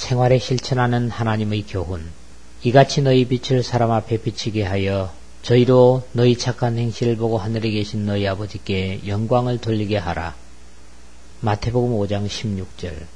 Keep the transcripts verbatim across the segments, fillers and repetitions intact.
생활에 실천하는 하나님의 교훈. 이같이 너희 빛을 사람 앞에 비치게 하여 저희로 너희 착한 행실을 보고 하늘에 계신 너희 아버지께 영광을 돌리게 하라. 마태복음 오 장 십육 절.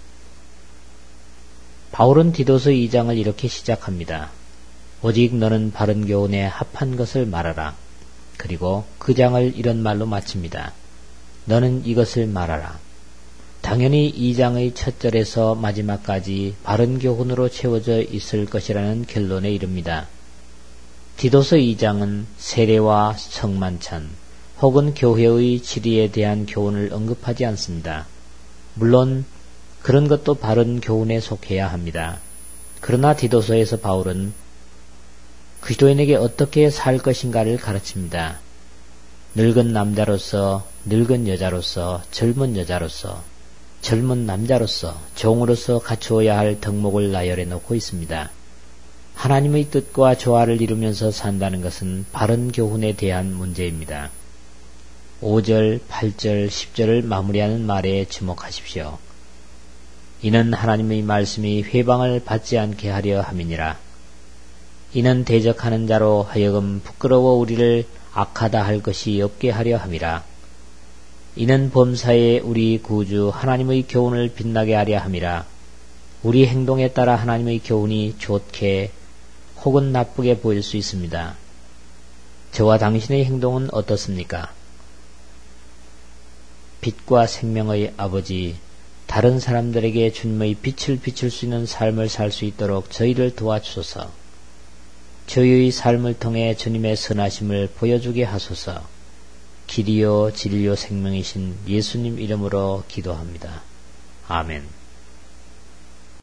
바울은 디도서 이 장을 이렇게 시작합니다. 오직 너는 바른 교훈에 합한 것을 말하라. 그리고 그 장을 이런 말로 마칩니다. 너는 이것을 말하라. 당연히 이 장의 첫 절에서 마지막까지 바른 교훈으로 채워져 있을 것이라는 결론에 이릅니다. 디도서 이 장은 세례와 성만찬 혹은 교회의 지리에 대한 교훈을 언급하지 않습니다. 물론 그런 것도 바른 교훈에 속해야 합니다. 그러나 디도서에서 바울은 그리스도인에게 어떻게 살 것인가를 가르칩니다. 늙은 남자로서, 늙은 여자로서, 젊은 여자로서, 젊은 남자로서, 종으로서 갖추어야 할 덕목을 나열해 놓고 있습니다. 하나님의 뜻과 조화를 이루면서 산다는 것은 바른 교훈에 대한 문제입니다. 오 절, 팔 절, 십 절을 마무리하는 말에 주목하십시오. 이는 하나님의 말씀이 회방을 받지 않게 하려 함이니라. 이는 대적하는 자로 하여금 부끄러워 우리를 악하다 할 것이 없게 하려 함이라. 이는 범사에 우리 구주 하나님의 교훈을 빛나게 하려 함이라. 우리 행동에 따라 하나님의 교훈이 좋게 혹은 나쁘게 보일 수 있습니다. 저와 당신의 행동은 어떻습니까? 빛과 생명의 아버지, 다른 사람들에게 주님의 빛을 비출 수 있는 삶을 살 수 있도록 저희를 도와주소서. 저희의 삶을 통해 주님의 선하심을 보여주게 하소서. 길이요 진리요 생명이신 예수님 이름으로 기도합니다. 아멘.